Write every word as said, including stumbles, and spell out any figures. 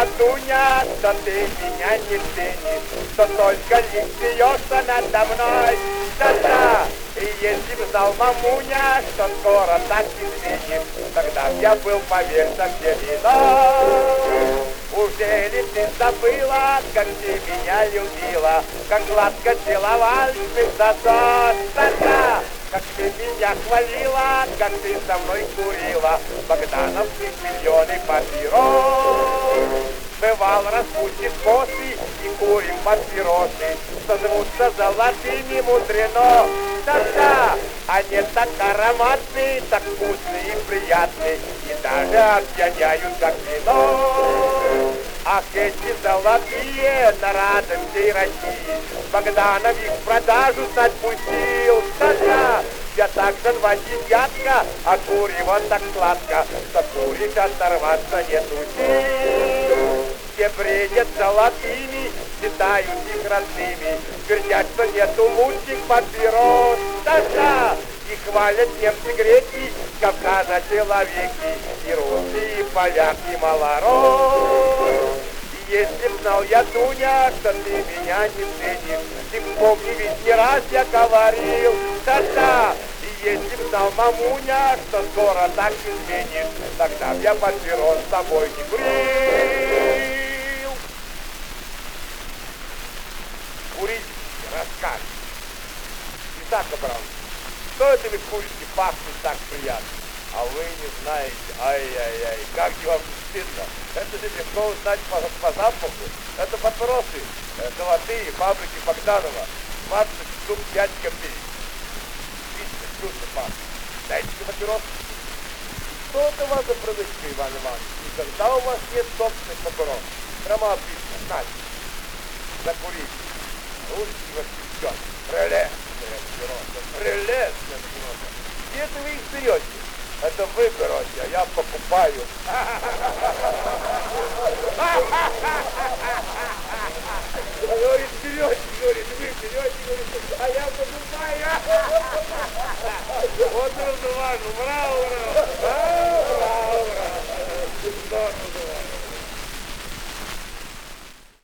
я, Дуня, что ты меня не ценишь, что только лишь смеешься надо мной. Да-да, и если б знал, мамуня, что скоро так изменишь, тогда б я был, поверь, совсем иной. Ужели ты забыла, как ты меня любила, как гладко целовались мы в засос? Да-да, как ты меня хвалила, как ты со мной курила богдановских миллионы папирос. Бывал, распустит косы и курим папиросы, что звутся золотыми мудрено. Да-да, они так ароматные, так вкусные и приятные, и даже опьяняют, как вино. Ах, эти золотые на радости России, Богданов их в продажу отпустил. Да-да, я также два десятка, а курево так сладко, что курить оторваться нету сил. Все бредят золотыми, считают их родными, твердят, что нету лучших папирос. Да-да, и хвалят немцы, греки, Кавказа человеки, и русы, и поляки, и малорос. И если б знал я, Дуня, что ты меня не ценишь, ты помни, ведь не раз я говорил. Да-да, и если б знал, мамуня, что скоро так изменишь, тогда б я папирос с тобой не курил. Курите, расскажете. Итак, Абрам, что это вы курите, пахнет так приятно? А вы не знаете, ай-яй-яй, как же вам стыдно. Это же легко узнать по, по запаху. Это папиросы, э, золотые, фабрики Богданова. двадцать штук, пять копеек. Видите, вкусно пахнет. Дайте-ка папирос. Что это у вас за привычка, Иван Иванович? Никогда у вас нет собственных папирос. Прямо отлично, знаете. Закурите. Русский восхищен. Прелестная папироса, прелестная папироса. Где это вы их берете? Это вы берете, а я покупаю. Говорит, берете, говорит, вы берете, говорит, а я покупаю. Вот это важно, браво, браво, браво, браво. Здорово.